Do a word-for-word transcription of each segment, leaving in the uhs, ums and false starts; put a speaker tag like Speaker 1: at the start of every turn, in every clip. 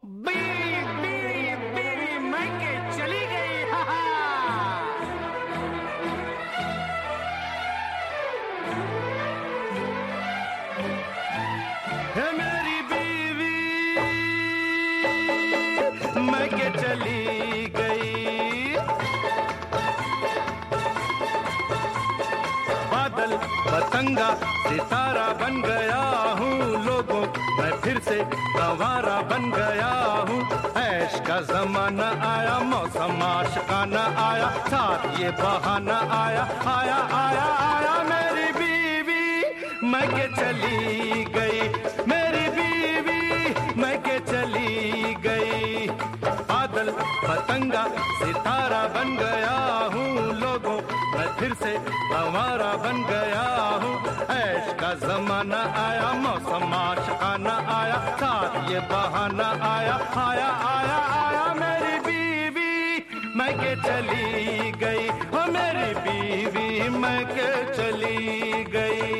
Speaker 1: बीवी बीवी बीवी मैके चली गई। हा हा। है मेरी बीवी मैके चली गई। बादल पतंगा सितारा बन गया हूँ, लोगों मैं फिर से गंवारा बन गया हूँ। ऐश का जमाना आया, मौसम आशिकाना आया, साथ ये बहाना आया आया आया आया। मेरी बीवी मैके चली गई, मेरी बीवी मैके चली गई। बादल पतंगा सितारा बन गया हूँ, लोगों मैं फिर से गंवारा बन गया हूँ। ऐश का जमाना आया, मौसम आशिकाना आया, साथ ये बहाना आया आया आया आया। मेरी बीवी मैके चली गई, हो मेरी बीवी मैके चली गई।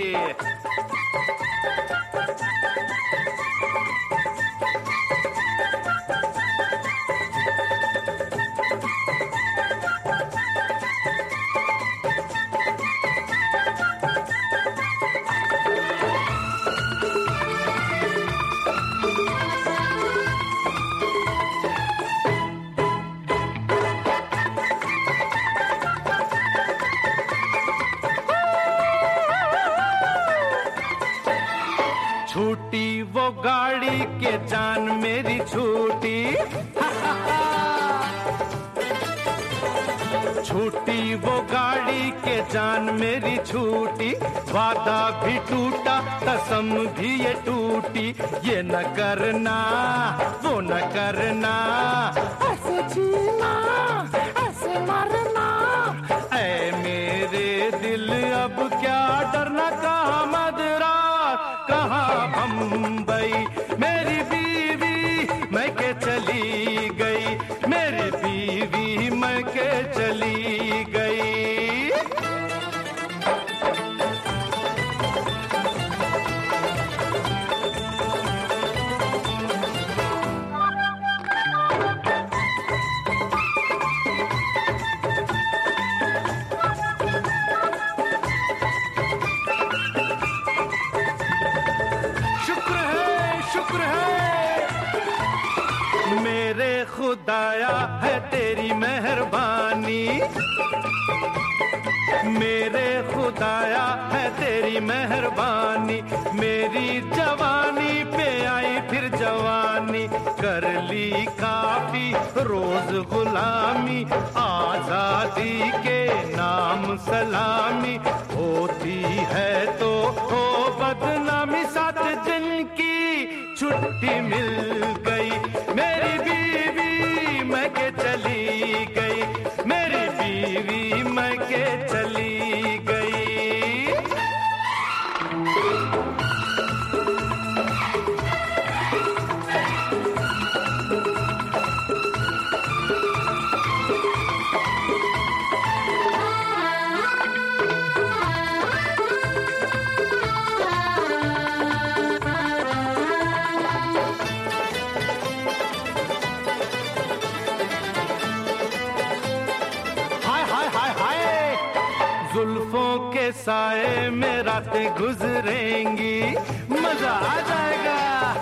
Speaker 1: छूटी वो गाड़ी के जान मेरी छूटी, छूटी वो गाड़ी के जान मेरी छूटी। वादा भी टूटा, कसम भी ये टूटी। ये न करना वो न करना, ऐसे जीना ऐसे मरना। ऐ मेरे दिल अब क्या डरना, कहाँ मदरास कहाँ बम्बई। मेरी बीवी मैके चली गई, मेरी बीवी मैके चली गई। मेरे खुदाया है तेरी मेहरबानी, मेरे खुदाया है तेरी मेहरबानी। मेरी जवानी पे आई फिर जवानी, कर ली काफी रोज गुलामी। आजादी के नाम सलामी, होती है तो हो बदनामी। सात दिन की छुट्टी मिल गई, मेरी बीवी मैके चली गई, मेरी बीवी मैके चली गई। जुल्फों के साए में रातें गुजरेंगी, मजा आ जाएगा।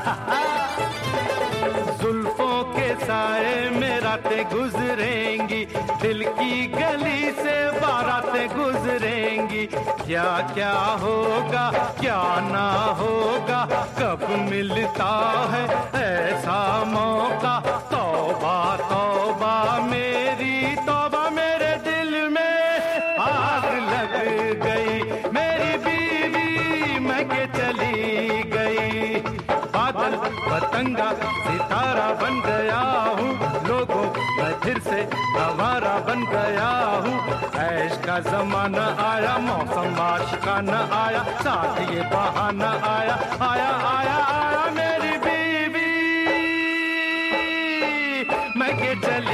Speaker 1: जुल्फों के साए में रातें गुजरेंगी, दिल की गली से बारातें गुजरेंगी। क्या क्या होगा क्या ना होगा, कब मिलता है ऐसा मौका। तौबा तौबा मेरी तौबा, मेरे दिल में आग लग गई। मेरी बीवी मैके चली गई, बादल पतंगा सितारा बन गया हूँ। लोगों मैं फिर से गंवारा बन गया हूँ। ऐश का जमाना आया, मौसम आशिकाना आया, साथ ये बहाना आया आया आया आया। मेरी बीवी मैके चली